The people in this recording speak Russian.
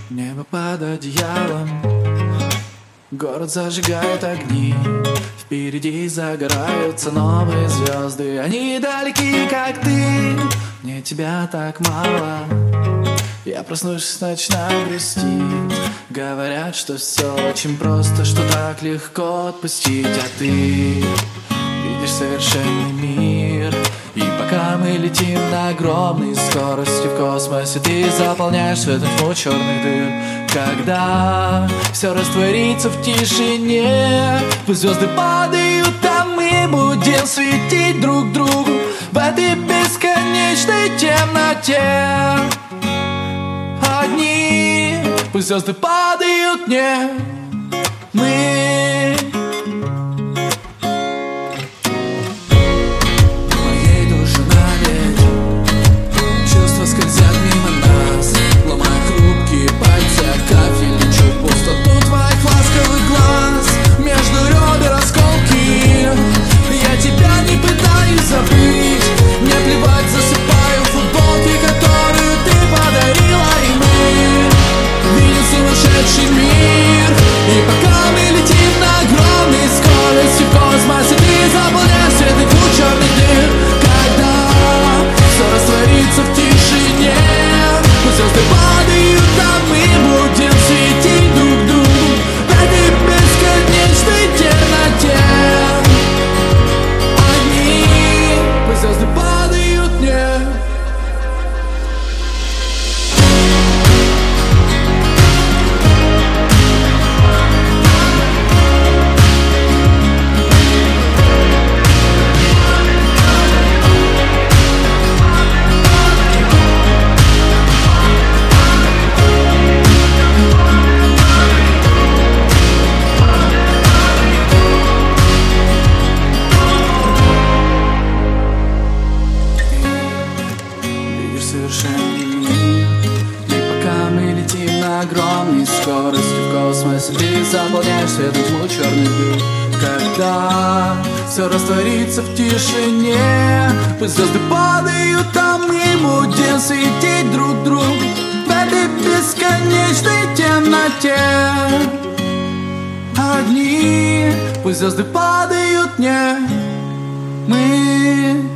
Небо под одеялом, город зажигает огни. Впереди загораются новые звезды. Они далеки, как ты, мне тебя так мало. Я проснусь, начинаю грустить. Говорят, что все очень просто, что так легко отпустить. А ты видишь совершенный мир. И пока мы летим на огромной скорости в космосе, ты заполняешь свою тьму черных дыр. Когда все растворится в тишине, пусть звезды падают, а мы будем светить друг другу в этой бесконечной темноте. Одни, пусть звезды падают, не мы. И пока мы летим на огромной скорости в космосе, ты заполняешь светом тьму черных дыр. Когда все растворится в тишине, пусть звезды падают, а мы будем светить друг другу в этой бесконечной темноте. Одни, пусть звезды падают, не мы.